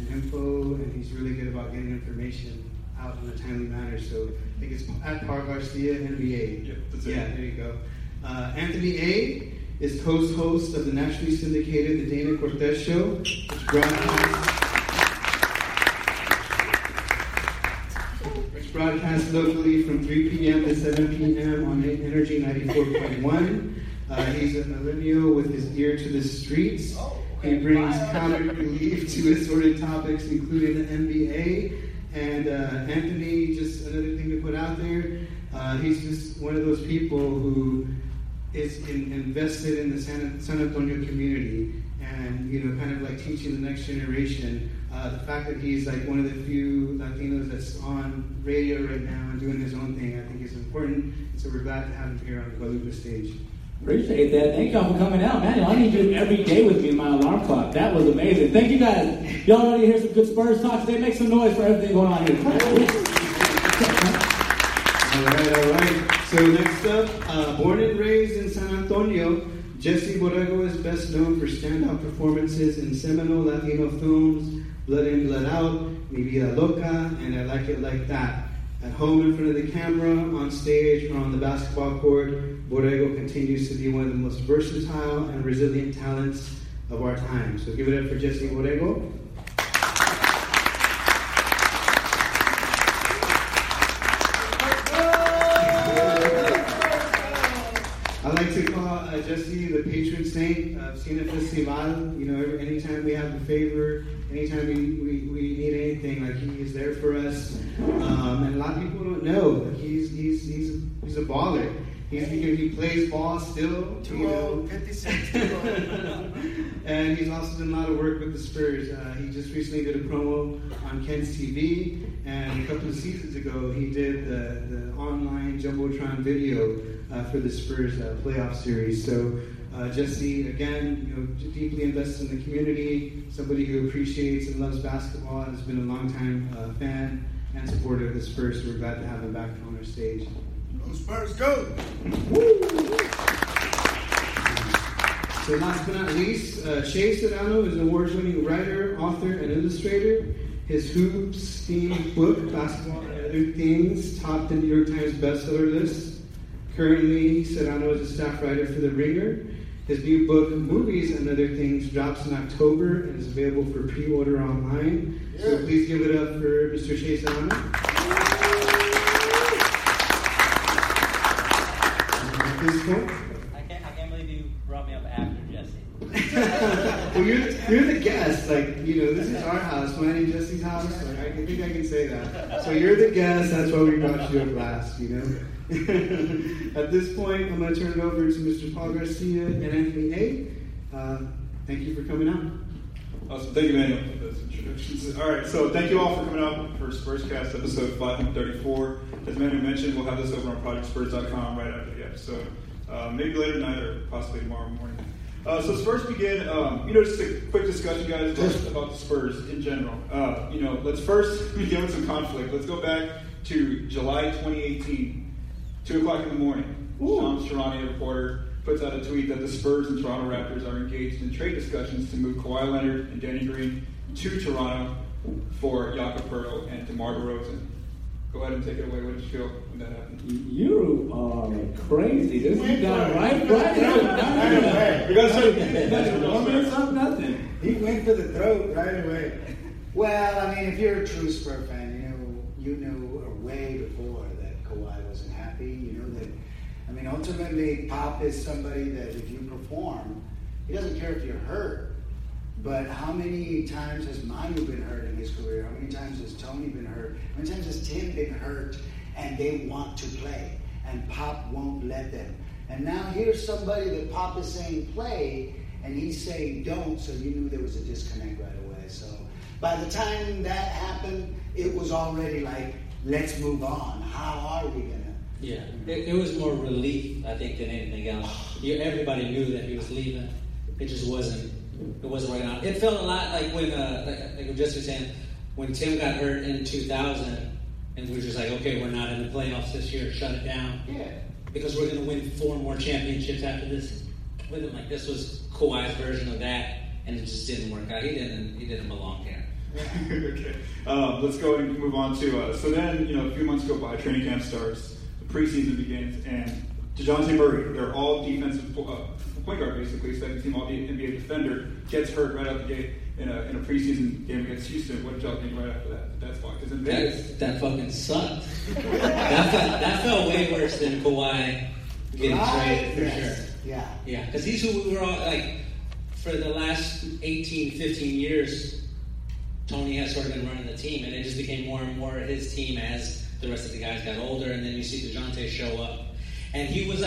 and info, and he's really good about getting information out in a timely manner. So I think it's at Par Garcia NBA. Yep, that's it. Yeah, there you go. Anthony A. is co-host of the nationally syndicated The Dana Cortez Show, which broadcasts locally from 3 p.m. to 7 p.m. on Energy 94.1. He's a millennial with his ear to the streets. He brings comic relief to assorted topics, including the NBA. And Anthony, just another thing to put out there, he's just one of those people who is invested in the San Antonio community and, kind of like teaching the next generation. The fact that he's like one of the few Latinos that's on radio right now and doing his own thing, I think is important. And so we're glad to have him here on the Guadalupe stage. Appreciate that. Thank y'all for coming out. Man, I need you every day with me in my alarm clock. That was amazing. Thank you guys. Y'all ready to hear some good Spurs talk today? Make some noise for everything going on here. All right. So next up, born and raised in San Antonio, Jesse Borrego is best known for standout performances in seminal Latino films, Blood In, Blood Out, Mi Vida Loca, and I Like It Like That. At home in front of the camera, on stage, or on the basketball court, Borrego continues to be one of the most versatile and resilient talents of our time. So give it up for Jesse Borrego. I like to call Jesse the patron saint of Cine Festival. Anytime we have a favor, anytime we need anything, like he is there for us. And a lot of people don't know, like he's a baller. He plays ball still. 56. And he's also done a lot of work with the Spurs. He just recently did a promo on Ken's TV, and a couple of seasons ago he did the online Jumbotron video for the Spurs playoff series. So Jesse, again, deeply invested in the community, somebody who appreciates and loves basketball, and has been a longtime fan and supporter of the Spurs. So we're glad to have him back on our stage. Go Spurs, go! So last but not least, Shea Serrano is an award-winning writer, author, and illustrator. His Hoops-themed book, Basketball and Other Things, topped the New York Times bestseller list. Currently, Serrano is a staff writer for The Ringer. His new book, Movies and Other Things, drops in October and is available for pre-order online. Yeah. So please give it up for Mr. Shea Serrano. At this point, I can't believe you brought me up after Jesse. Well, you're the guest. This is our house, mine and Jesse's house. I think I can say that. So you're the guest. That's why we brought you up last. At this point, I'm going to turn it over to Mr. Paul Garcia and Anthony A. Thank you for coming out. Awesome. Thank you, Manuel, for those introductions. All right, so thank you all for coming out for Spurscast episode 534. As Manuel mentioned, we'll have this over on ProjectSpurs.com right after the episode. Maybe later tonight or possibly tomorrow morning. So Spurs begin, just a quick discussion, guys, about the Spurs in general. Let's first begin with some conflict. Let's go back to July 2018, 2 o'clock in the morning. Shams Charania, reporter, puts out a tweet that the Spurs and Toronto Raptors are engaged in trade discussions to move Kawhi Leonard and Danny Green to Toronto for Jakob Poeltl and DeMar DeRozan. Go ahead and take it away. What did you feel when that happened? You are crazy. This is done right. We got to nothing. He went for the throat right away. Well, if you're a true Spurs fan, you knew way before that Kawhi wasn't happy. You know that. Ultimately, Pop is somebody that if you perform, he doesn't care if you're hurt. But how many times has Manu been hurt in his career? How many times has Tony been hurt? How many times has Tim been hurt and they want to play and Pop won't let them? And now here's somebody that Pop is saying play and he's saying don't, so you knew there was a disconnect right away. So by the time that happened, it was already like, let's move on. How are we going to? Yeah, it was more relief, I think, than anything else. Everybody knew that he was leaving. It just wasn't. It wasn't right on. It felt a lot like when, like Jesse was saying, when Tim got hurt in 2000, and we were just like, okay, we're not in the playoffs this year, shut it down. Yeah. Because we're going to win 4 more championships after this. With him, like this was Kawhi's version of that, and it just didn't work out. He didn't belong there. Okay. Let's go and move on to. So then, a few months go by, training camp starts, the preseason begins, and DeJounte Murray, they're all defensive point guard basically, second team all NBA defender, gets hurt right out the gate in a preseason game against Houston. What did y'all think right after that? That's why, because in Vegas, that fucking sucked. that felt way worse than Kawhi getting traded for sure. Yeah, because he's who we were all like for the last 18, 15 years. Tony has sort of been running the team, and it just became more and more his team as the rest of the guys got older, and then you see DeJounte show up. And he was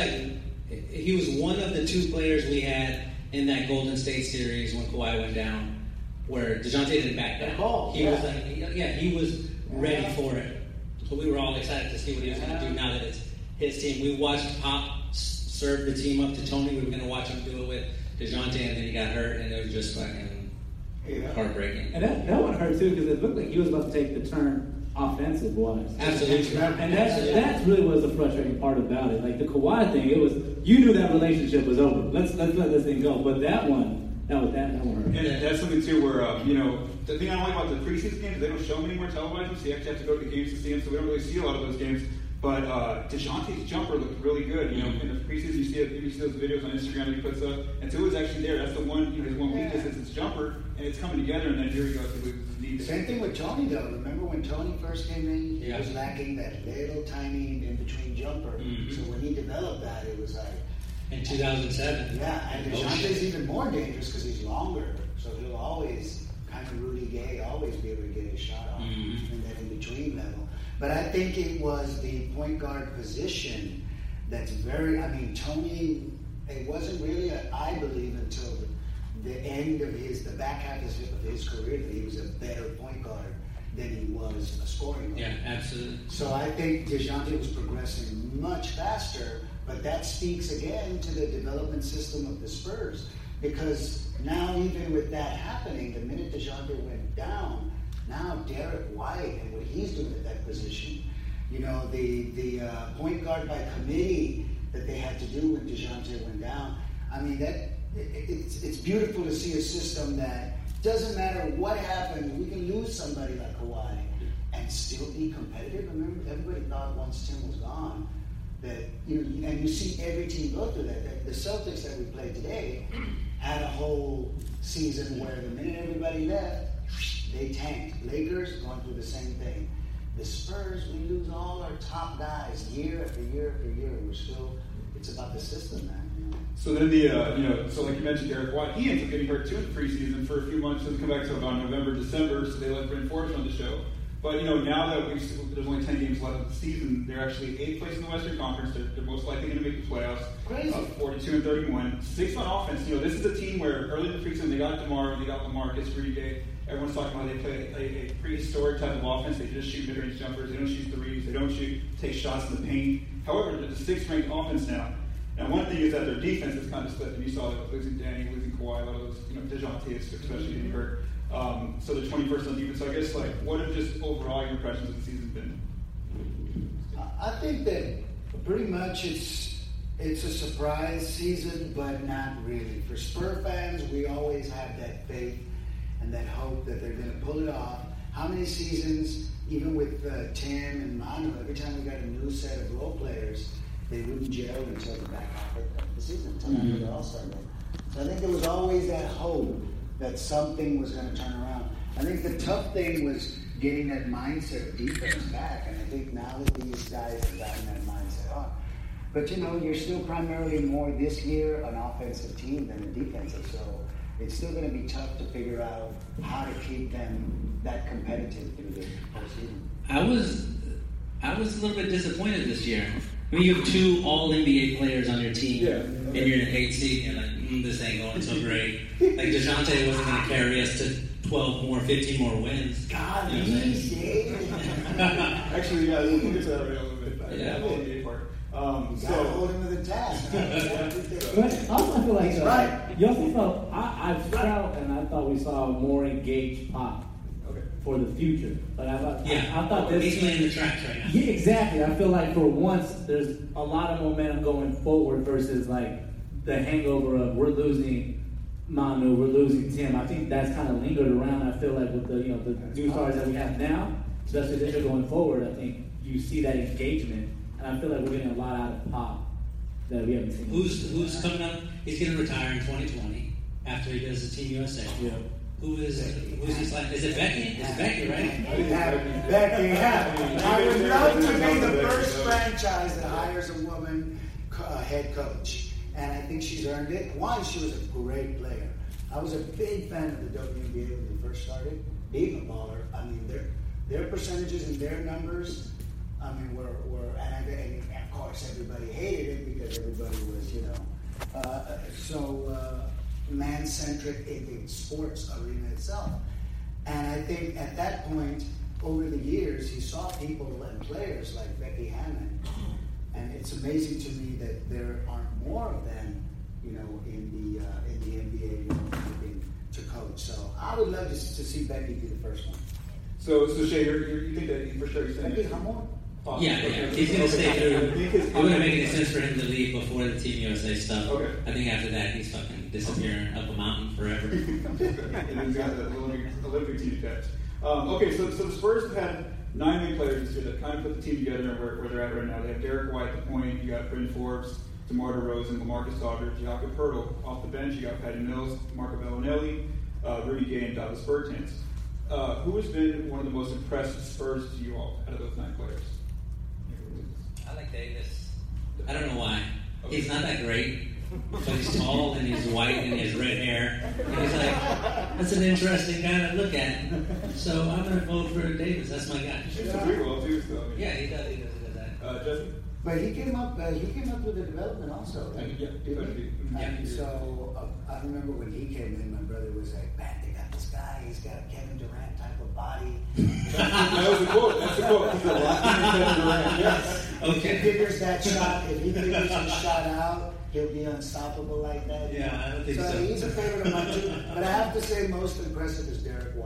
one of the two players we had in that Golden State series when Kawhi went down, where DeJounte didn't back down. He was ready for it. So we were all excited to see what he was going to do now that it's his team. We watched Pop serve the team up to Tony. We were going to watch him do it with DeJounte, and then he got hurt, and it was just fucking heartbreaking. And that one hurt too, because it looked like he was about to take the turn offensive-wise. Absolutely. And that really was the frustrating part about it. Like the Kawhi thing, it was, you knew that relationship was over. Let's let this thing go. But that one hurt. And that's something too where, the thing I don't like about the preseason games is they don't show them anymore televised, so you actually have to go to the games to see them, so we don't really see a lot of those games. But DeJounte's jumper looked really good. In the preseason, you see those videos on Instagram that he puts up, and so it was actually there. That's the one, his one weakness is his jumper, and it's coming together, and then here he goes. Same thing with Tony, though. Remember when Tony first came in? He was lacking that little tiny in-between jumper. Mm-hmm. So when he developed that, it was like... In 2007. Yeah, and DeJounte's even more dangerous because he's longer. So he'll always, kind of Rudy Gay, always be able to get his shot off in that in-between level. But I think it was the point guard position that's Tony, it wasn't really, I believe, until the end of the back half of his career that he was a better point guard than he was a scoring guard. Yeah, absolutely. So I think DeJounte was progressing much faster, but that speaks again to the development system of the Spurs. Because now, even with that happening, the minute DeJounte went down, now Derek White and what he's doing at that position, the point guard by committee that they had to do when DeJounte went down, it's beautiful to see a system that doesn't matter what happens, we can lose somebody like Kawhi and still be competitive. Remember, everybody thought once Tim was gone that, and you see every team go through that. The Celtics that we played today had a whole season where the minute everybody left, they tanked. Lakers going through the same thing. The Spurs, we lose all our top guys year after year after year. It's about the system, man. So then so like you mentioned, Derek White, he ends up getting hurt too in the preseason for a few months. Doesn't come back to about November, December, so they let Bryn Forbes on the show. But now that there's only 10 games left of the season, they're actually 8th place in the Western Conference. They're most likely going to make the playoffs. Crazy. 42-31. 6th on offense. This is a team where early in the preseason they got DeMar, they got LaMarcus, Rudy Gay. Everyone's talking about they play a prehistoric type of offense. They just shoot mid-range jumpers. They don't shoot threes. They don't take shots in the paint. However, they're the 6th ranked offense now. Now, one thing is that their defense is kind of split. And you saw that losing Danny, losing Kawhi, a lot of those, DeJounte especially getting hurt. So they're 21st on defense. So I guess, what have just overall your impressions of the season been? I think that pretty much it's a surprise season, but not really. For Spur fans, we always have that faith and that hope that they're going to pull it off. How many seasons, even with Tim and Manu, every time we got a new set of role players, they wouldn't gel until the back half of the season, until after the All-Star game. So I think there was always that hope that something was going to turn around. I think the tough thing was getting that mindset of defense back, and I think now that these guys have gotten that mindset on. But you're still primarily more this year an offensive team than a defensive, so it's still going to be tough to figure out how to keep them that competitive through the postseason. I was a little bit disappointed this year. You have 2 All-NBA players on your team, and you're in 8th seed, and you're like, this ain't going so great. Like, DeJounte wasn't going to carry us to 12 more, 15 more wins. God, he's Actually, we'll get to that right a little bit. Yeah. The NBA part. So hold him to the task. But also, I feel like right. You also felt I felt and I thought we saw a more engaged Pop for the future. But I thought this he's laying the tracks right now. Yeah, exactly. I feel like for once there's a lot of momentum going forward versus like the hangover of we're losing Manu, we're losing Tim. I think that's kind of lingered around. I feel like with the new stars that we have now, especially this year going forward, I think you see that engagement, and I feel like we're getting a lot out of Pop that we haven't seen. Who's coming up? He's going to retire in 2020 after he does the Team USA. Yeah. Who's he like? Is it Becky? It's Becky, right? Becky, yeah. I would love to be the first franchise that hires a woman head coach. And I think she's earned it. One, she was a great player. I was a big fan of the WNBA when they first started. Being a baller, I mean, their percentages and their numbers, I mean, were and of course everybody hated it because everybody was, so man-centric in the sports arena itself. And I think at that point, over the years, he saw people and players like Becky Hammon. And it's amazing to me that there aren't more of them, in the NBA, looking to coach. So I would love to see Becky be the first one. So Shay, you think that for sure he's saying Becky Hammon? Yeah. He's going to stay through. It wouldn't make any sense for him to leave before the Team USA stuff. Okay. I think after that, he's fucking disappearing up a mountain forever. And he's got the Olympic team to catch. Okay, so the Spurs have had 9 main players this year that kind of put the team together and where they're at right now. They have Derek White at the point, you got Bryn Forbes, DeMar DeRozan, LaMarcus Aldridge, Jakob Poeltl. Off the bench, you got Patty Mills, Marco Bellinelli, Rudy Gay, and Davis Bertans. Who has been one of the most impressive Spurs to you all out of those 9 players? I like Davis. I don't know why. He's not that great, but he's tall and he's white and he has red hair. And he's like, that's an interesting guy to look at. So I'm going to vote for Davis. That's my guy. He's pretty well too, so. Yeah, he does that. Jesse? But he came up with the development also, right? Yeah. Didn't he? Yeah. And so I remember when he came in, my brother was like, "Man, they got this guy. He's got a Kevin Durant type of body." That was the quote. That's the quote. He's a lot like Kevin Durant. Yes. If he figures that shot, if he figures his shot out, he'll be unstoppable like that. Yeah, I don't think so. He's a favorite of mine too. But I have to say, most impressive is Derek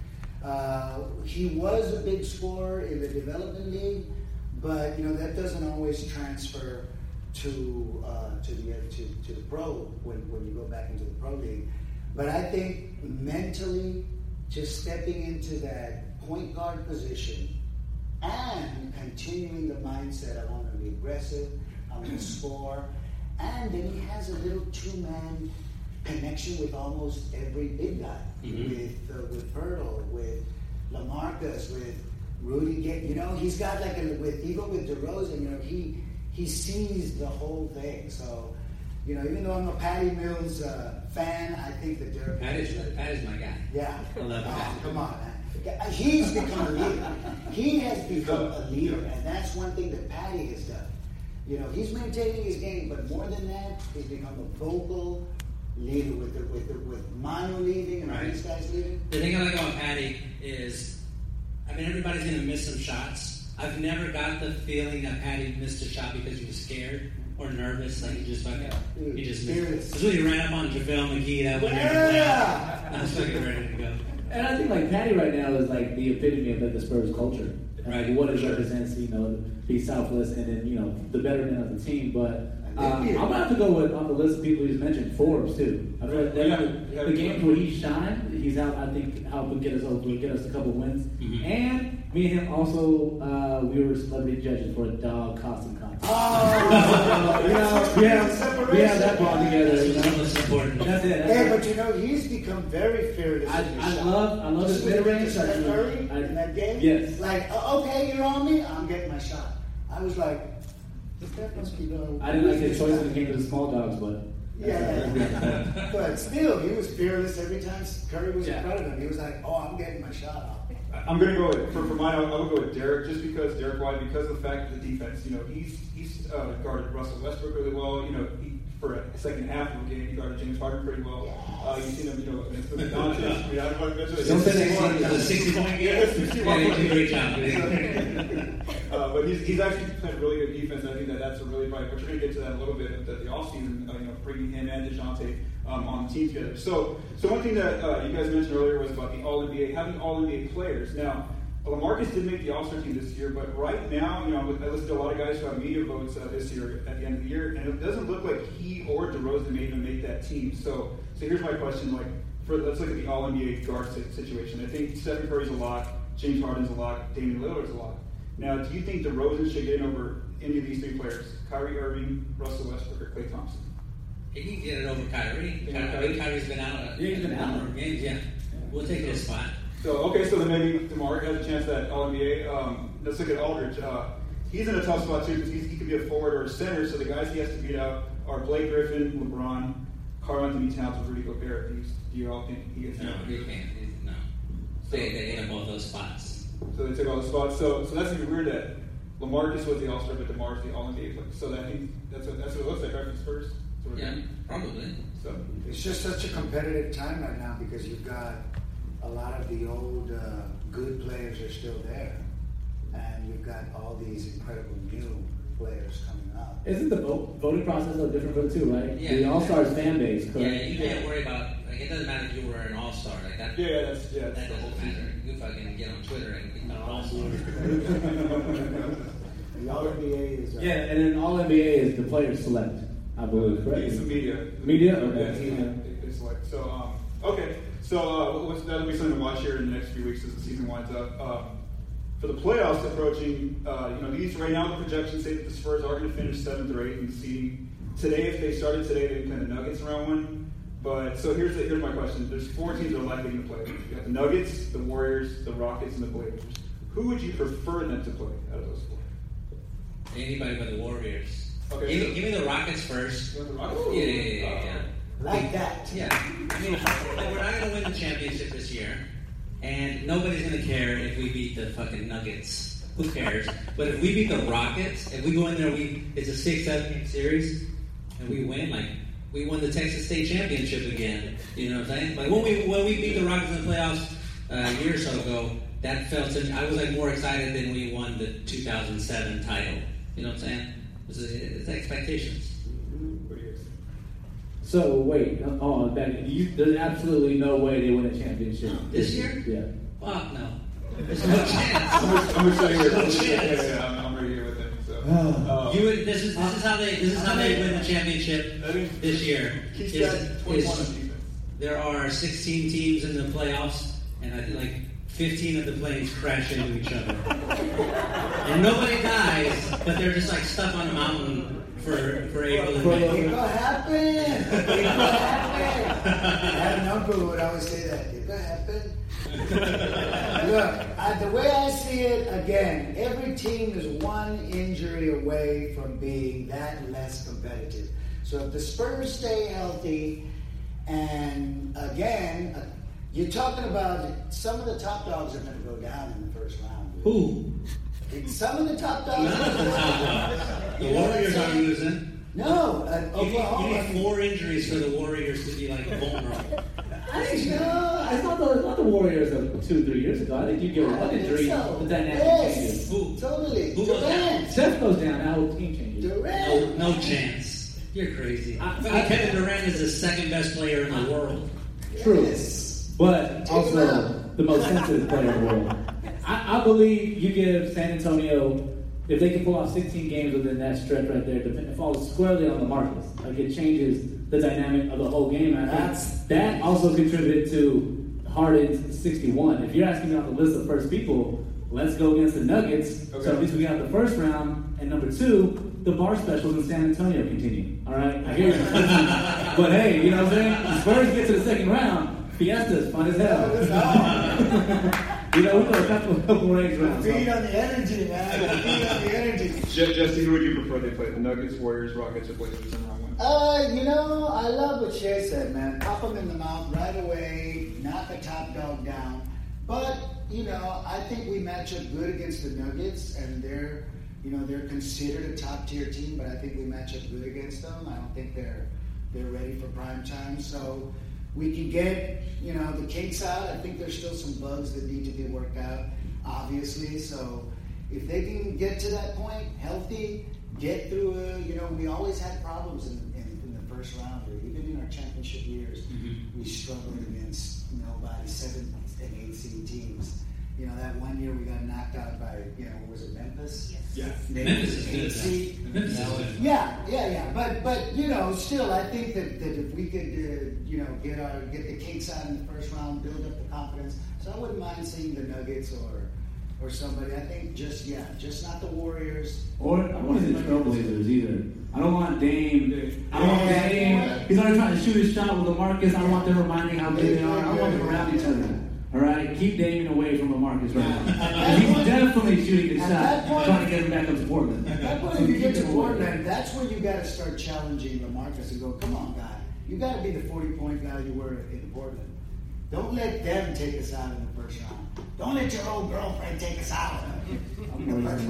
White. He was a big scorer in the development league, but that doesn't always transfer to the pro when you go back into the pro league. But I think mentally, just stepping into that point guard position and continuing the mindset, I want to be aggressive, I'm going to score, and then he has a little 2-man connection with almost every big guy, with Poeltl, with LaMarcus, with Rudy Gay. He's got even with DeRozan, he sees the whole thing. So, even though I'm a Patty Mills fan, I think that Derek Patty's my guy. Yeah. I love Patty. Come on, man. He's become a leader. He has become a leader, and that's one thing that Patty has done. He's maintaining his game, but more than that, he's become a vocal leader with Manu leaving and all these guys leaving. The thing I like about Patty is, everybody's going to miss some shots. I've never got the feeling that Patty missed a shot because he was scared or nervous. Like he just missed. That's when he ran up on JaVale McGee that one. Yeah. I was fucking ready to go. And I think Patty right now is the epitome of the Spurs culture. And what it represents, be selfless and then, the betterment of the team. But I'm going to have to go with, on the list of people you just mentioned, Forbes too. I feel like the games where he shined, he's out, I think, helping get us a couple wins. Mm-hmm. And me and him also, we were celebrity judges for a dog costume contest. Oh, we have that bond together. That's important. That's it. Hey, but he's become very fearless. I love his mid-range shot. Steph Curry in that game. Yes. Okay, you're on me. I'm getting my shot. I was like, Steph must be doing. I didn't like his choice when it came to the small dogs, but. Yeah. But still, he was fearless every time Curry was in front of him. He was like, "Oh, I'm getting my shot off." I'm going to go with, for mine, I would go with Derek, just because Derek White, because of the fact that the defense, he's guarded Russell Westbrook really well. For a second half of the game, he guarded James Harden pretty well. You've seen him, against the Doncic. I don't want to mention it. Don't say that. 60-point game. Yeah, he did a great job. But he's actually playing really good defense. I think that's a really bright. But you're going to get to that a little bit at the offseason, bringing him and DeJounte on the team together. So one thing that you guys mentioned earlier was about the All-NBA, having All-NBA players. Now, LaMarcus did make the All-Star team this year, but right now, I listened to a lot of guys who have media votes this year at the end of the year, and it doesn't look like he or DeRozan may even make that team. So here's my question: let's look at the All-NBA guard situation. I think Stephen Curry's a lock, James Harden's a lock, Damian Lillard's a lock. Now, do you think DeRozan should get in over any of these three players? Kyrie Irving, Russell Westbrook, or Klay Thompson? He can get it over Kyrie. Kyrie's been out. He's been out. Of games. Yeah, we'll take his spot. So then maybe DeMar has a chance at All-NBA. Let's look at Aldridge. He's in a tough spot too because he could be a forward or a center. So the guys he has to beat out are Blake Griffin, LeBron, Karl-Anthony Towns, and Rudy Gobert. Do you all think he gets? No, he can't. No. They hit him both those spots. So they took all the spots. So that's even weird that LaMarcus was the All-Star, but DeMar is the All-NBA player. So I think that's what it looks like, right, for the Spurs. Yeah, probably. So it's just such a competitive time right now because you've got a lot of the old good players are still there, and you've got all these incredible new players coming up. Isn't the voting process a little different for the two, right? Yeah. The All-Stars fan base, correct? Yeah, you can't worry about, it doesn't matter if you were an All-Star, that. That's that doesn't matter. You fucking get on Twitter and become an All-Star. The All-NBA is... Yeah, and then All-NBA is the players select, I believe, correct? It's the media. Media? Yeah, Okay. it's like, so, okay. So that'll be something to watch here in the next few weeks as the season winds up. For the playoffs approaching, these right now the projections say that the Spurs are going to finish 7th or 8th in the seeding. Today, if they started today, they'd play the Nuggets in round 1. But so here's my question: there's 4 teams that are likely to play. You got the Nuggets, the Warriors, the Rockets, and the Blazers. Who would you prefer them to play out of those 4? Anybody but the Warriors. Okay. Give me the Rockets first. You want the Rockets? Yeah. Like that. Yeah. I mean, we're not going to win the championship this year, and nobody's going to care if we beat the fucking Nuggets. Who cares? But if we beat the Rockets, if we go in there, it's a 6-7 game series, and we win, we won the Texas State Championship again. You know what I'm saying? Like when we beat the Rockets in the playoffs a year or so ago, that felt to me, I was more excited than we won the 2007 title. You know what I'm saying? It's expectations. So wait, there's absolutely no way they win a championship This year? Yeah. Fuck no. There's no chance. I'm going to show you No chance. Yeah, I'm right here with them. So. This is how they win the championship this year. He's got 21 on defense. There are 16 teams in the playoffs, and I think 15 of the planes crash into each other. And nobody dies, but they're just stuck on a mountain for April and May. It could happen. It could happen. I had an uncle who would always say that. It could happen. Look, the way I see it, again, every team is one injury away from being that less competitive. So if the Spurs stay healthy, and again, you're talking about some of the top dogs are going to go down in the first round. Who? Some of the top dogs. None of the top dogs. The Warriors aren't losing. No, You Oklahoma. need 4 injuries for the Warriors to be vulnerable. I think it's not the Warriors of 2-3 years ago. I think you get one injury, the dynamic changes. Who? Totally. Who goes Durant. Steph goes down, now the team changes. Durant. No chance. You're crazy. Kevin Durant is the second best player in the world. True. Yes. But Take also him out. the most sensitive player in the world. I believe you give San Antonio, if they can pull off 16 games within that stretch right there, it falls squarely on the Marcus. It changes the dynamic of the whole game. And I think that also contributed to Harden's 61. If you're asking me on the list of first people, let's go against the Nuggets. Okay. So at least we got the first round. And number 2, the bar specials in San Antonio continue. All right? I hear you. But hey, you know what I'm saying? The Spurs get to the second round. Fiesta's fun as hell. We got a couple range rounds. Feed on the energy, man. Feed on the energy. Jesse, who would you prefer they play? The Nuggets, Warriors, Rockets, or Blazers in round 1? I love what Shea said, man. Pop them in the mouth right away. Knock a top dog down. But, I think we match up good against the Nuggets, and they're considered a top tier team, but I think we match up good against them. I don't think they're ready for prime time. So we can get, the kinks out. I think there's still some bugs that need to be worked out, obviously. So if they can get to that point, healthy, get through we always had problems in the first round, or even in our championship years. We struggled against nobody, 7 and 8 seed teams. You know, that one year we got knocked out by, you know, what was it, Memphis? Yeah. Memphis is good. Memphis is good. Yeah. But you know, still, I think that if we could, you know, get the Kings out in the first round, build up the confidence. So I wouldn't mind seeing the Nuggets or somebody. I think just not the Warriors. Or I don't want to see the Trailblazers either. I don't want Dame. I don't want Dame. He's already trying to shoot his shot with LaMarcus. I don't want them reminding how good they are. I want them around each other. All right, keep Damian away from LaMarcus right now. He's definitely shooting his shot, trying to get him back up to Portland. At that point, if you get to Portland, that's when you got to start challenging LaMarcus and go, come on, guy. You got to be the 40-point guy you were in Portland. Don't let them take us out in the first round. Don't let your old girlfriend take us out in the first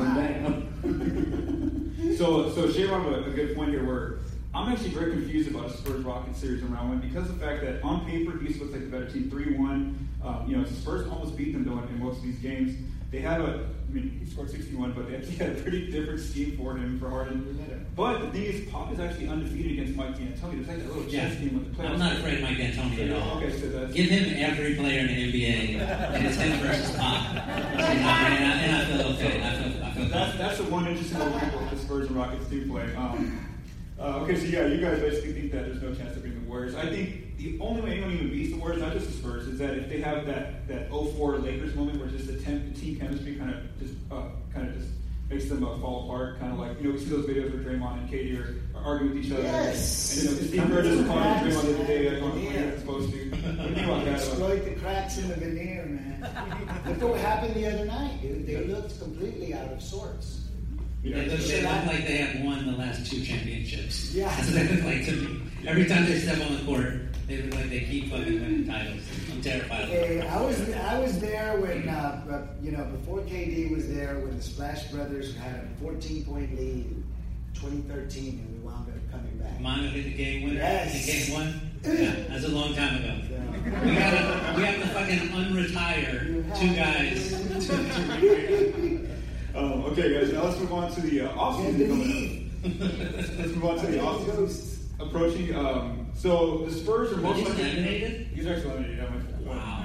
round. So Shay brought up a good point here where I'm actually very confused about a Spurs-Rockets series in round one because of the fact that on paper, Houston looks like the better team, 3-1. You know, the Spurs almost beat them, though, in most of these games. They have he scored 61, but they actually had a pretty different scheme for him, for Harden. But the thing is, Pop is actually undefeated against Mike D'Antoni. There's like that little chess game with the playoffs. I'm not afraid of Mike D'Antoni at all. Okay, so that's... Give him every player in the NBA, and it's him versus Pop. And I feel okay. I feel that's the one interesting little wrinkle the Spurs and Rockets do play. Okay, so yeah, you guys basically think that there's no chance of beating the Warriors. I think the only way anyone even beats the Warriors, not just the Spurs, is that if they have that 04 Lakers moment where just the team chemistry kind of just makes them fall apart. Kind of like, you know, we see those videos where Draymond and KD are arguing with each other. Yes. And you know, Steve Kerr doesn't call Draymond the other day on the play as supposed to. What do you think about that? Exploit the cracks in the veneer, man. Look at what happened the other night, dude. They looked completely out of sorts. They look like they have won the last 2 championships. Yeah. That's what they look like to me. Every time they step on the court, they look like they keep fucking winning titles. I'm terrified of them. I was there when, you know, before KD was there, when the Splash Brothers had a 14-point lead in 2013, and we wound up coming back. Manu hit the game winner Yes. in game 1? Yeah, that's a long time ago. Yeah. We have to fucking unretire 2 guys to recreate. Okay, guys, now let's move on to the offseason. Let's move on to the offseason approaching. So the Spurs are most likely eliminated. He's actually eliminated. Wow.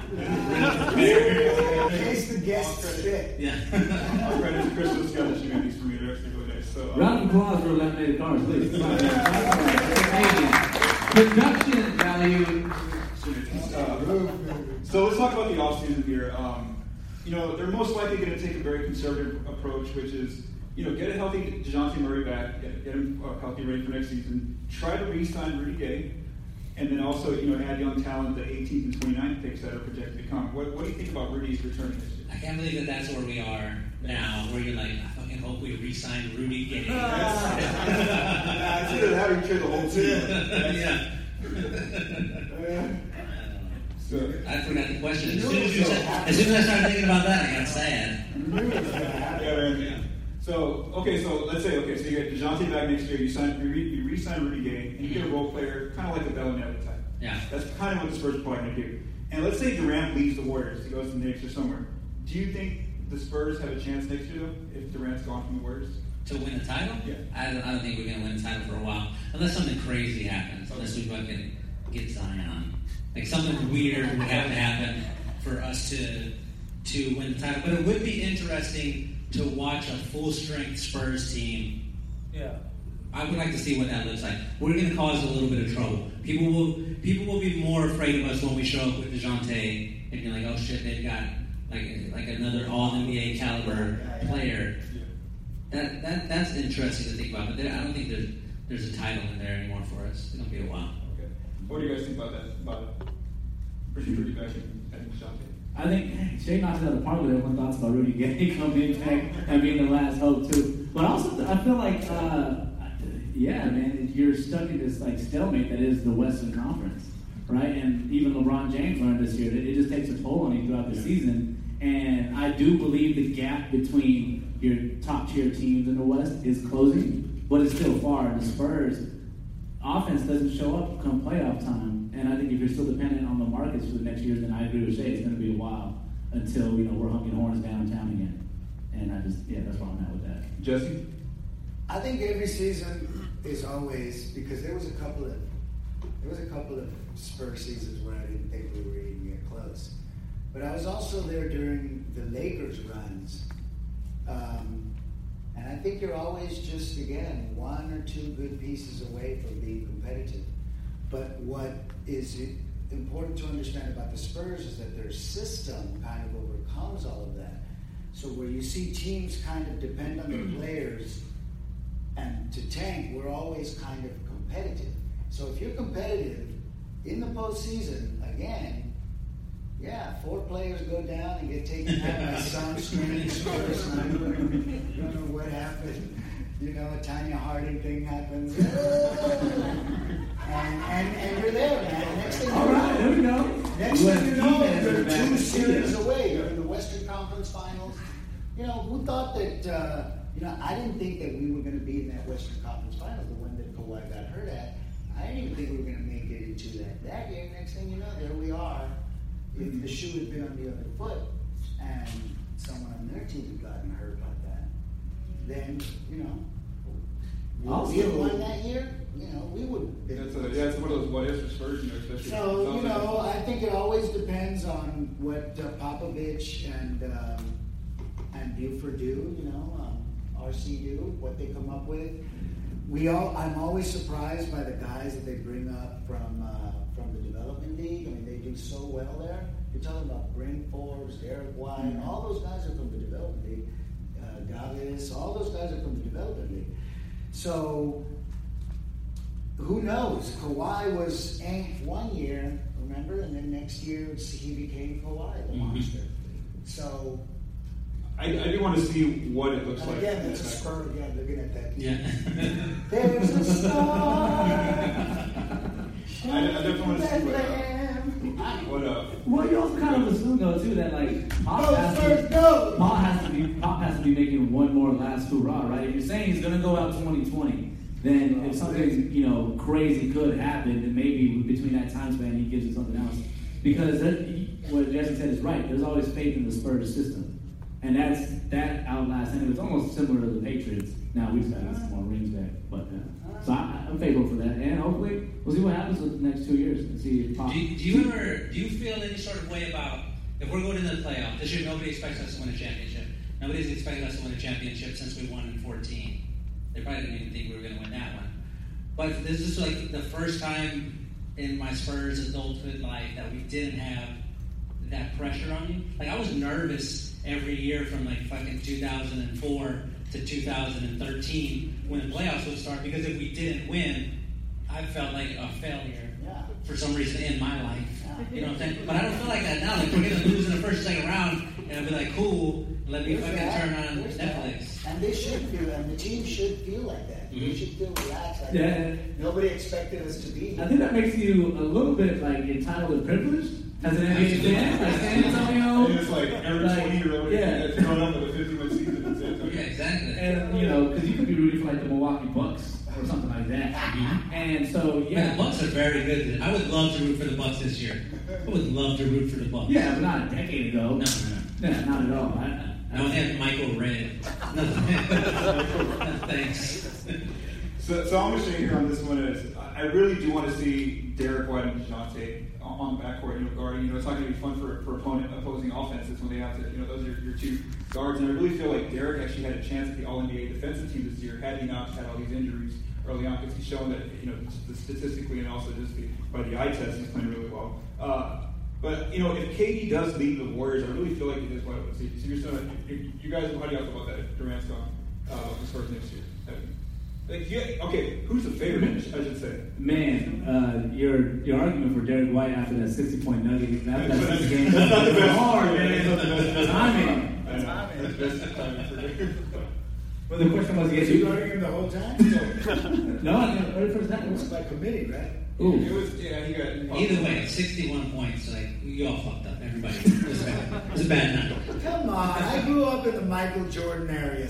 In case the guests fit. Yeah. Our friend is Crystal Scott that she made these for me. They're actually really nice. So, Round of applause for eliminated cars, please. Production value. So let's talk about the offseason here. You know, they're most likely going to take a very conservative approach, which is, you know, get a healthy DeJounte Murray back, get him healthy ready for next season, try to re-sign Rudy Gay, and then also, you know, add young talent, the 18th and 29th picks that are projected to come. What do you think about Rudy's return next year? I can't believe that's where we are now, where you're like, I fucking hope we re-sign Rudy Gay. It's either that or you trade the whole team. Yeah. So, I forgot the question. As soon as I started thinking about that, I got sad. yeah. So let's say, so you get DeJounte back next year, you re-sign Rudy Gay, and you get a role player, kind of like a Bellinelli type. Yeah. That's kind of what the Spurs are probably going to do. And let's say Durant leaves the Warriors, he goes to the Knicks or somewhere. Do you think the Spurs have a chance next year, though, if Durant's gone from the Warriors? To win a title? Yeah. I don't think we're going to win a title for a while. Unless something crazy happens. Unless we fucking get Zion. Like something weird would have to happen for us to win the title. But it would be interesting to watch a full-strength Spurs team. Yeah. I would like to see what that looks like. We're going to cause a little bit of trouble. People will be more afraid of us when we show up with DeJounte and be like, oh shit, they've got like another All-NBA caliber player. That's interesting to think about. But I don't think there's a title in there anymore for us. It's going to be a while. Okay. What do you guys think about that? About Rudy back and DeJounte? I think Shay knocks it out of the park with everyone thoughts about Rudy Gay coming back and being the last hope too. But also, I feel like, yeah, man, you're stuck in this like stalemate that is the Western Conference, right? And even LeBron James learned this year that it just takes a toll on you throughout the season. And I do believe the gap between your top tier teams in the West is closing, but it's still far. The Spurs offense doesn't show up come playoff time, and I think if you're still dependent on the markets for the next year, then I agree with Shay. It's going to be a while until we're hunking horns downtown again. And that's where I'm at with that. Jesse? I think every season is always, because there was a couple of Spurs seasons where I didn't think we were even get close. But I was also there during the Lakers runs. And I think you're always just, again, one or two good pieces away from being competitive. But what is important to understand about the Spurs is that their system kind of overcomes all of that. So where you see teams kind of depend on their players and to tank, we're always kind of competitive. So if you're competitive in the postseason, again, 4 players go down and get taken out by some strange Spurs. I don't know what happened. A Tanya Harding thing happens. And you're there, man. Next thing you know, there we go. Next thing you know, you're 2 series away. You're in the Western Conference Finals. Who thought that, I didn't think that we were going to be in that Western Conference Finals, the one that Kawhi got hurt at. I didn't even think we were going to make it into that year. Next thing you know, there we are. If the shoe had been on the other foot and someone on their team had gotten hurt like that, then, would we have won that year? We would. It's one of those what ifs for Spurs, especially. So, I think it always depends on what Popovich and Buford do, RC do, what they come up with. I'm always surprised by the guys that they bring up from the development league. I mean, they do so well there. You're talking about Bryn Forbes, Derek White, all those guys are from the development league. Davis, all those guys are from the development league. So, who knows? Kawhi was one year, remember? And then next year, he became Kawhi, the monster. So, I do want to see what it looks like. Again, that's a Spur again, looking at that. Yeah. There's a star. I definitely want to see what Well, you also kind of assume though too that Pop has to be making one more last hurrah, right? If you're saying he's going to go out 2020, then if something crazy could happen, then maybe between that time span he gives it something else. Because what Jesse said is right. There's always faith in the Spurs system, and that outlasts. And it's almost similar to the Patriots. Now we just got some more rings back, but so I'm favorable for that. And hopefully we'll see what happens with the next 2 years and see if Pop. Do you feel any sort of way about if we're going into the playoffs this year? Nobody expects us to win a championship. Nobody's expecting us to win a championship since we won in 2014. They probably didn't even think we were going to win that one. But this is the first time in my Spurs adulthood life that we didn't have that pressure on you. I was nervous every year from fucking 2004 to 2013 when the playoffs would start, because if we didn't win, I felt like a failure for some reason in my life. You know what I'm saying? But I don't feel like that now. We're going to lose in the first or second round, and I'll be like, cool, let me fucking turn on Netflix. And they should feel, and the team should feel like that. Mm-hmm. They should feel relaxed. Nobody expected us to be here. I think that makes you a little bit entitled and privileged as an NBA fan. San Antonio. It's every 20-year-old that's grown up with a 50-win season. Yeah, exactly. And because you could be rooting for the Milwaukee Bucks or something like that. Mm-hmm. And so the Bucks are very good. I would love to root for the Bucks this year. I would love to root for the Bucks. Yeah, but not a decade ago. No. Yeah, not at all. I don't have Michael Red. No. Thanks. So I'm going to say here on this one is I really do want to see Derek White and DeJounte on the backcourt, guarding. It's not going to be fun for opposing offenses when they have to, those are your two guards. And I really feel like Derek actually had a chance at the All-NBA defensive team this year had he not had all these injuries early on, because he's shown that, statistically and also just by the eye test, he's playing really well. But, if KD does lead the Warriors, I really feel like he does well. So you're still, you guys, how do you feel about that if Durant's gone as far as next year? Okay, who's the favorite, I should say? Man, your argument for Derek White after that 60-point nugget, that's the game. That's not the best. Hard, man. Timing. That's the best timing for Derek. Well, the question was, Was you arguing the whole time? No, I didn't heard first It was by committee, right? Ooh. It was, he got... Either way, 61 points. You all fucked up. Everybody. It was a bad night. Come on. I grew up in the Michael Jordan area.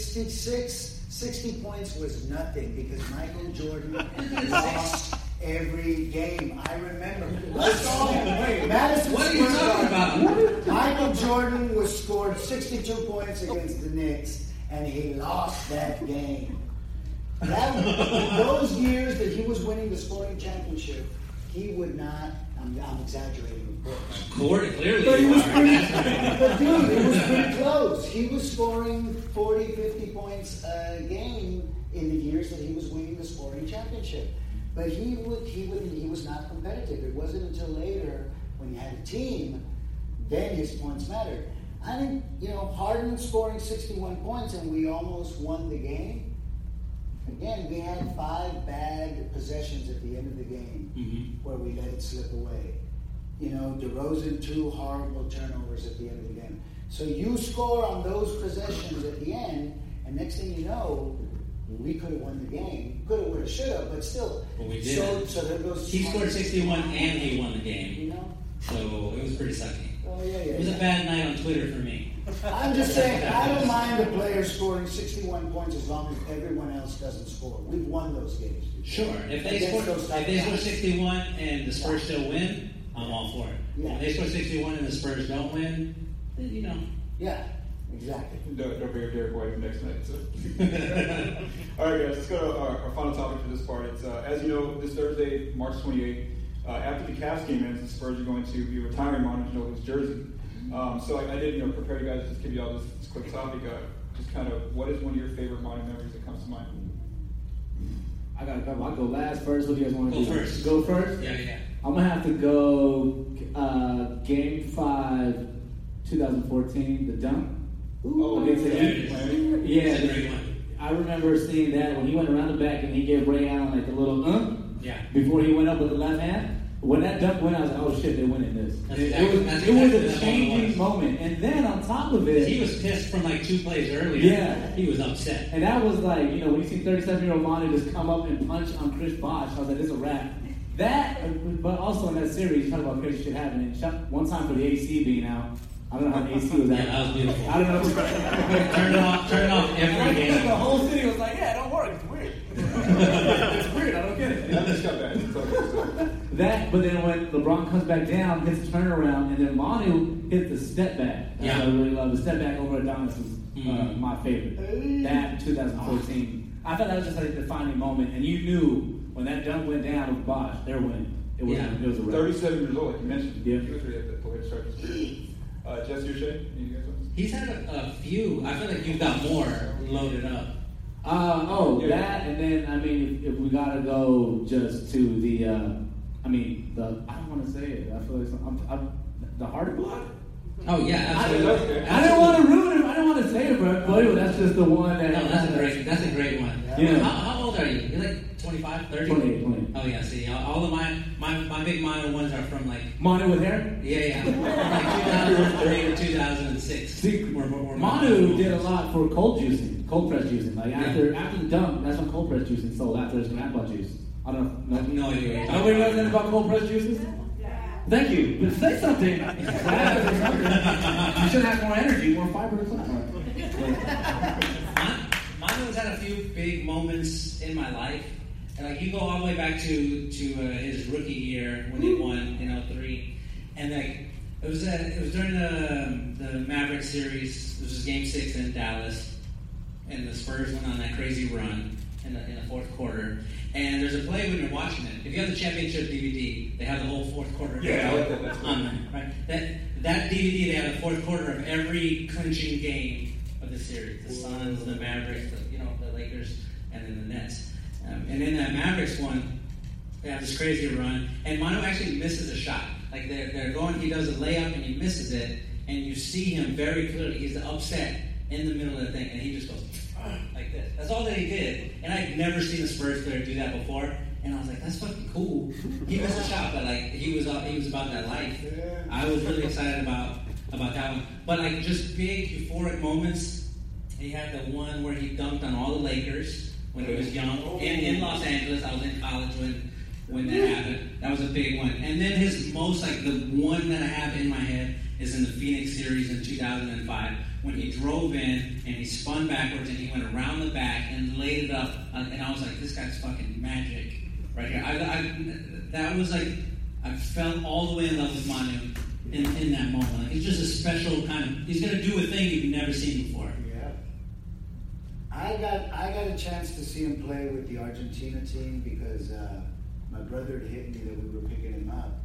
60 points was nothing because Michael Jordan lost every game. I remember. Madison What are you talking about? Michael Jordan scored 62 points against the Knicks, and he lost that game. Those years that he was winning the scoring championship, he would not. I'm exaggerating, of course. Clearly, But, you it was are. pretty, but dude, it was pretty close. He was scoring 40, 50 points a game in the years that he was winning the scoring championship. But he was not competitive. It wasn't until later when he had a team, then his points mattered. I think, Harden scoring 61 points and we almost won the game. Again, we had 5 bad possessions at the end of the game where we let it slip away. DeRozan 2 horrible turnovers at the end of the game. So you score on those possessions at the end, and next thing you know, we could have won the game. Could have, would have, should have, but still. But we didn't. So there goes. He scored 61 and he won the game. So it was pretty sucky. Oh, yeah. It was a bad night on Twitter for me. I'm just saying, I don't mind a player scoring 61 points as long as everyone else doesn't score. We've won those games before. Sure. If they score 61 and the Spurs still win, I'm all for it. Yeah. If they score 61 and the Spurs don't win, then Yeah, exactly. Don't bring up Derek White next night. So. All right, guys, let's go to our final topic for this part. It's as you know, this Thursday, March 28th, after the Cavs game ends, the Spurs are going to be retiring Manu Ginobili's jersey. So I did, prepare you guys to just give you all this quick topic. Just kind of, what is one of your favorite Manu memories that comes to mind? I got a couple. I'll go last first. What do you guys want to do? First. Go first? Yeah. I'm going to have to go Game 5, 2014, the dunk. Against the Heat. Yeah. That's a great one. I remember seeing that when he went around the back and he gave Ray Allen like a little Yeah. before he went up with the left hand. When that dunk went, I was like, oh shit, they're winning this. That's It was exactly a changing moment. And then on top of it, He was pissed from like 2 plays earlier. Yeah. He was upset. and that was like, when you see 37-year-old Manu just come up and punch on Chris Bosh, I was like, this is a wrap. That, but also in that series, talk about crazy shit happening. One time for the AC being out, I don't know how the AC was Yeah, out. that was beautiful. I don't know. Turn it off every game. The whole city was like, yeah, it don't work. It's weird. It's weird. I don't get it. I just got back. That, but then when LeBron comes back down, hits a turnaround, and then Manu hits the step back. That's what I really love. The step back over Adonis was my favorite. That in 2014. I thought that was just like a defining moment, and you knew when that dunk went down with Bosh, they're winning. It was a wrap. 37 years old, like you mentioned. Yeah. He was really at that point to start his career. Jesse or Shay, you guys want He's had a few. I feel like you've got more loaded up. That, and then, if we gotta go just to the, I don't want to say it. I feel like the Hardy block? Oh, yeah, absolutely. I didn't want to ruin it. I didn't want to say it, but that's just the one that. No, that's a great one. Yeah. How old are you? You're like 25, 30? 28. Oh, yeah, see, all of my big Manu ones are from like... Manu with hair? Yeah. Like 2003 to 2006. See, We're Manu did a lot for cold press juicing. Like after the dunk, that's when cold press juicing sold after his grandpa juice. I don't know. I have no idea what you're Nobody knows anything about cold press juices? Thank you. But say something. You should have more energy, more fiber or something. Manu's had a few big moments in my life. And like you go all the way back to his rookie year when he won in 03. And like it was during the Mavericks series. This was Game 6 in Dallas. And the Spurs went on that crazy run in the fourth quarter. And there's a play when you're watching it. If you have the championship DVD, they have the whole fourth quarter on there. Right? That DVD, they have the fourth quarter of every clinching game of the series. The Suns, the Mavericks, the Lakers, and then the Nets. And in that Mavericks one, they have this crazy run. And Manu actually misses a shot. Like they're going, he does a layup and he misses it. And you see him very clearly. He's upset in the middle of the thing. And he just goes, like this. That's all that he did. And I'd never seen a Spurs player do that before. And I was like, that's fucking cool. He missed a shot, but like he was about that life. I was really excited about that one. But like just big euphoric moments. He had the one where he dunked on all the Lakers when he was young in Los Angeles. I was in college when that happened. That was a big one. And then his most the one that I have in my head is in the Phoenix series in 2005. When he drove in and he spun backwards and he went around the back and laid it up, and I was like, this guy's fucking magic right here. That was like, I felt all the way in love with Manu in that moment. Like, it's just a special kind of, he's going to do a thing you've never seen before. Yeah. I got a chance to see him play with the Argentina team because my brother had hit me that we were picking him up.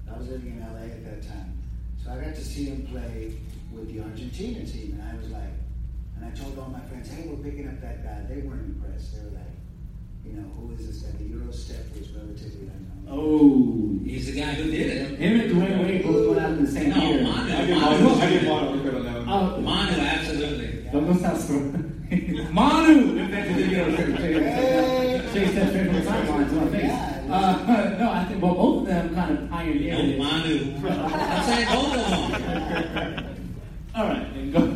I was living in LA at that time. So I got to see him play with the Argentina team, and I was like, and I told all my friends, hey, we're picking up that guy. They weren't impressed. They were like, who is this guy? The Euro step was relatively unknown. Oh. He's the guy who did it. Him and Dwayne Wade both went out in the same year. Manu. I get Manu credit on that one. Manu, absolutely. Don't stop scrolling. Manu invented the Euro step. Chase that straight from the sidelines on my face. No, I think, well, both of them kind of pioneered it. Manu. I'm saying both of them. All right, then go.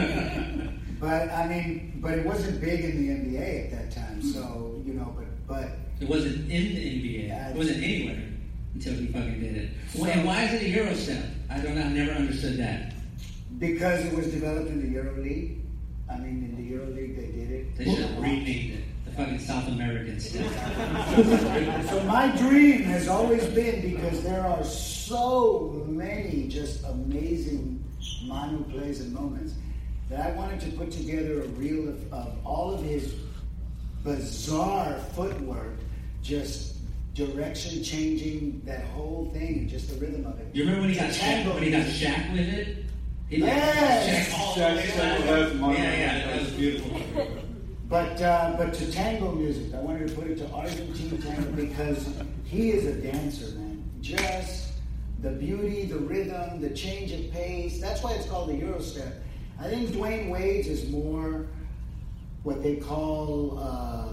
But it wasn't big in the NBA at that time, so, but it wasn't in the NBA. It wasn't anywhere until he fucking did it. And why is it a Euro step? I never understood that. Because it was developed in the EuroLeague. In the EuroLeague they did it. They should have renamed it the fucking South American step. So my dream has always been, because there are so many just amazing Manu plays and moments, that I wanted to put together a reel of all of his bizarre footwork, just direction changing, that whole thing, just the rhythm of it. You remember when he got Shaq with it? Yes! Yeah, that was beautiful. But to tango music, I wanted to put it to Argentine tango, because he is a dancer, man. Just the beauty, the rhythm, the change of pace. That's why it's called the Euro step. I think Dwayne Wade's is more what they call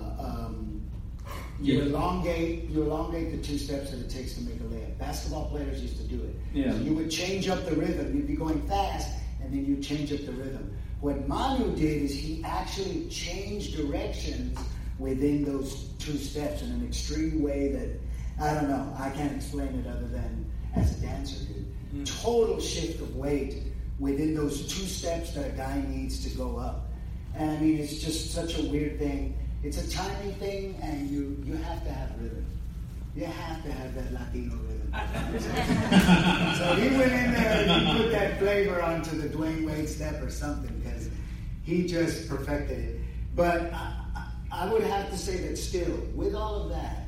you elongate the two steps that it takes to make a layup. Basketball players used to do it. Yeah. So you would change up the rhythm. You'd be going fast, and then you change up the rhythm. What Manu did is he actually changed directions within those two steps in an extreme way that, I don't know, I can't explain it other than as a dancer, dude. Total shift of weight within those two steps that a guy needs to go up. And it's just such a weird thing. It's a timing thing, and you have to have rhythm. You have to have that Latino rhythm. So he went in there and he put that flavor onto the Dwayne Wade step or something, because he just perfected it. But I would have to say that still, with all of that,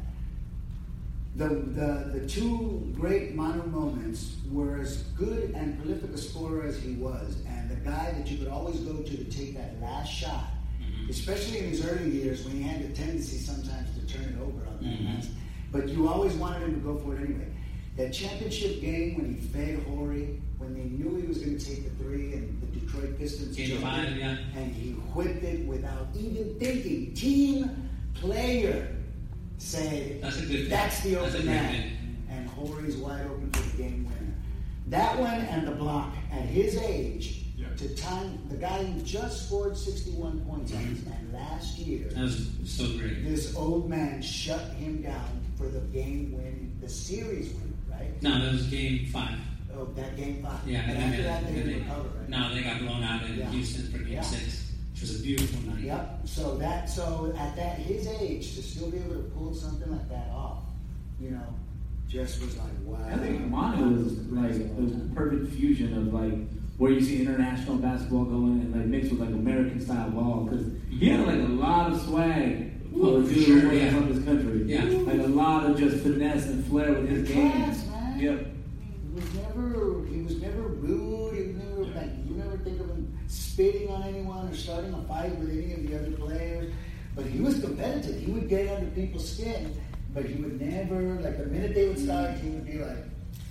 the two great Manu moments were as good and prolific a scorer as he was, and the guy that you could always go to take that last shot, especially in his early years when he had the tendency sometimes to turn it over on that night. But you always wanted him to go for it anyway. That championship game when he fed Horry, when they knew he was going to take the three, and the Detroit Pistons jumped in, and he whipped it without even thinking. Team player say, that's the open man. And Horry's wide open for the game winner. That one and the block at his age, to time the guy who just scored 61 points on his man last year. That was so great. This old man shut him down for the game win, the series win, right? No, that was game 5. Oh, that game 5. Yeah, and after that they didn't recover, right? No, they got blown out in Houston for game 6, which was a beautiful night. Yep. So at his age, to still be able to pull something like that off, just was like, wow. I think Manu was like the perfect fusion of like where you see international basketball going and like mixed with like American style ball, because he had like a lot of swag for a dude away from his country. Yeah. Like a lot of just finesse and flair with his game. Man. Yep. He was never rude. He was never you never think of him spitting on anyone or starting a fight with any of the other players. But he was competitive. He would get under people's skin, but he would never, like the minute they would start, he would be like,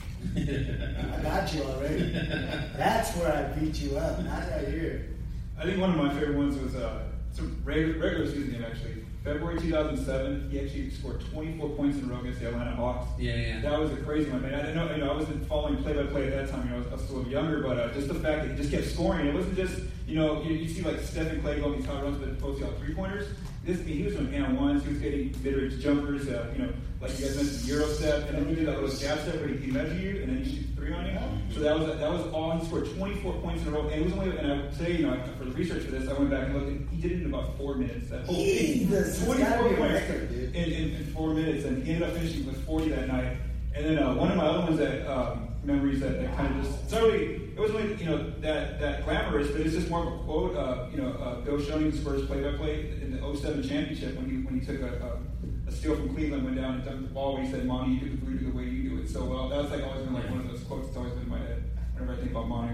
I got you already. That's where I beat you up, not right here. I think one of my favorite ones was it's a regular season game, actually. February 2007, he actually scored 24 points in a row against the Atlanta Hawks. Yeah. That was a crazy one, man. I didn't know, I wasn't following play-by-play at that time. I was still younger, but just the fact that he just kept scoring. It wasn't just, you see like Stephen Clay going these high runs, but post out three-pointers. He was doing and-ones. He was getting mid-range jumpers. Like you guys mentioned, the Euro step, and then he did that little jab step where he measure you and then he shoots 3 on you. So that was all. He scored 24 points in a row, and it was only. And I would say, for the research for this, I went back and looked, and he did it in about 4 minutes. That whole thing, 24 points in 4 minutes, and he ended up finishing with 40 that night. And then one of my other ones that memories that kind of just it wasn't really that glamorous, but it's just more of a quote. Bill Schoening's Spurs play-by-play in the 07 championship when he took a steal from Cleveland, went down and dunked the ball. He said, "Mommy, you do the voodoo the way you do do it so well. That's like always been like one of those quotes that's always been in my head whenever I think about Monty.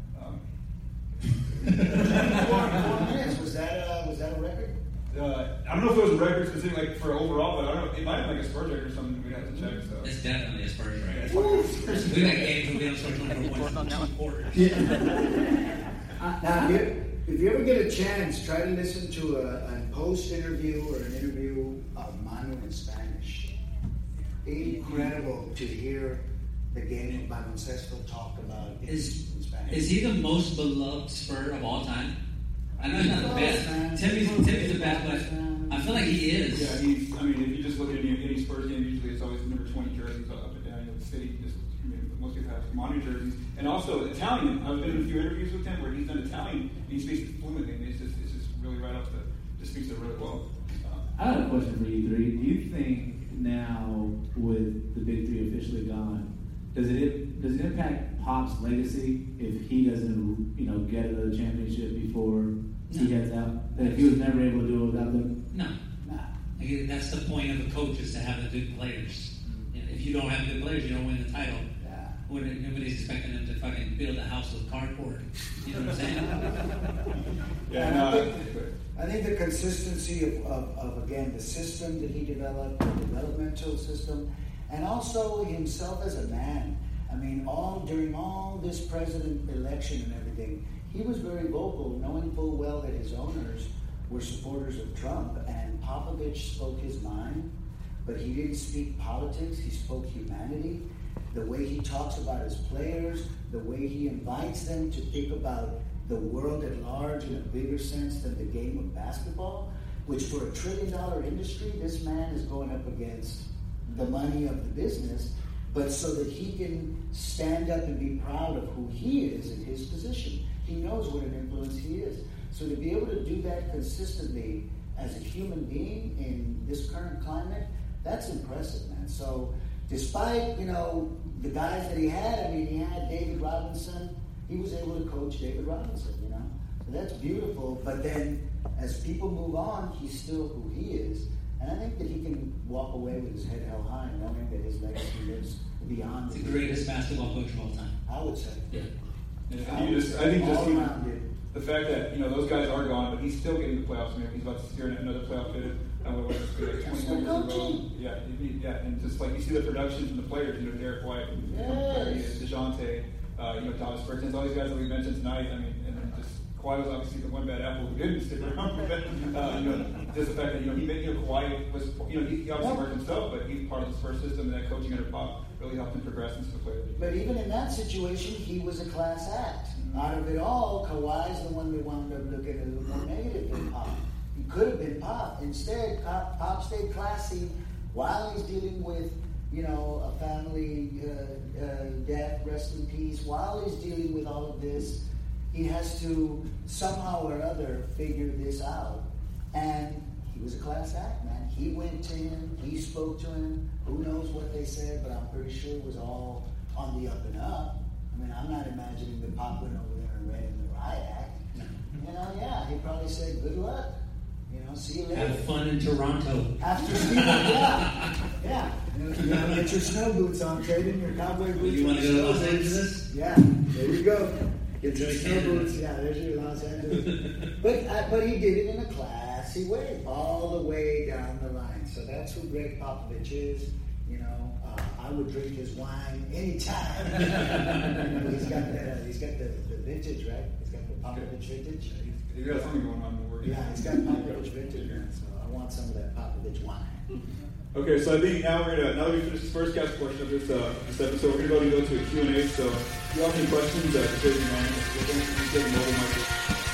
4 minutes, was that a record? I don't know if it was a record specific, like for overall, but I don't know. It might have been like a Spurs record or something. We'd have to check. So It's definitely a Spurs record. Yeah, We got games where we don't score 24 points in 2 quarters. Now, if you ever get a chance, try to listen to a post interview or an interview of Manu in Spanish. Incredible to hear the game of baloncesto talk about it in Spanish. Is he the most beloved Spur of all time? I know he's not the best. Timmy's the best, but I feel like he is. yeah, he's. I mean, if you just look at any Spurs game, usually it's always number 20 jerseys up and down. You know, the city. Just, I mean, most people have Monty jerseys, and also Italian. I've been in a few interviews with him where he's done Italian, and he speaks fluently. And it's just really right up to. Just speaks it really well. I have a question for you three. Do you think now, with the Big Three officially gone, does it impact Pop's legacy if he doesn't, get a championship before he heads out? That if he was never able to do it without them? No. Like, that's the point of a coach, is to have the good players. You know, if you don't have good players, you don't win the title. Nobody's expecting them to fucking build a house with cardboard. You know what I'm saying? I think the consistency of again, the system that he developed, the developmental system, and also himself as a man. I mean, during all this president election and everything, he was very vocal, knowing full well that his owners were supporters of Trump, and Popovich spoke his mind, but he didn't speak politics, he spoke humanity. The way he talks about his players, the way he invites them to think about the world at large in a bigger sense than the game of basketball, which for $1 trillion industry, this man is going up against the money of the business, but so that he can stand up and be proud of who he is in his position. He knows what an influence he is. So to be able to do that consistently as a human being in this current climate, that's impressive, man. So despite, the guys that he had, he had David Robinson. He was able to coach David Robinson, So that's beautiful. But then as people move on, he's still who he is. And I think that he can walk away with his head held high, knowing that his legacy lives beyond. He's the greatest basketball coach of all time. I would say. Yeah. I think the fact that those guys are gone, but he's still getting the playoffs. He's about to secure another playoff bid. Like 21 years ago. Yeah, and just like you see the production from the players, Derek White, DeJounte, Thomas Bertans, all these guys that we mentioned tonight. And then just Kawhi was obviously the one bad apple who didn't stick around. Just the fact that he made Kawhi was he obviously worked himself, but he's part of the Spurs system, and that coaching under Pop really helped him progress into the players. But even in that situation, he was a class act. Out of it all, Kawhi's the one that wound up looking a little more negative than Pop. He could have been Pop. Instead, Pop stayed classy while he's dealing with, a family death, rest in peace. While he's dealing with all of this, he has to somehow or other figure this out. And he was a class act, man. He went to him. He spoke to him. Who knows what they said, but I'm pretty sure it was all on the up and up. I'm not imagining that Pop went over there and read him the riot act. He probably said, good luck. See you later. Have fun in Toronto. After Steve, yeah. Get your snow boots on, trade in your cowboy boots. You want to go to Los Angeles? Yeah, there you go. Get your snow boots. Yeah, there's your Los Angeles. But he did it in a classy way, all the way down the line. So that's who Greg Popovich is. I would drink his wine anytime. He's got the vintage, right? He's got the Popovich vintage. He's got something going on. Yeah, he's got Popovich vintage, man. So I want some of that Popovich wine. Okay, so I think now that we finished the first cast portion of this episode, we're going to go to a Q&A. So if you have any questions, just raise your hand. We'll get mobile microphone.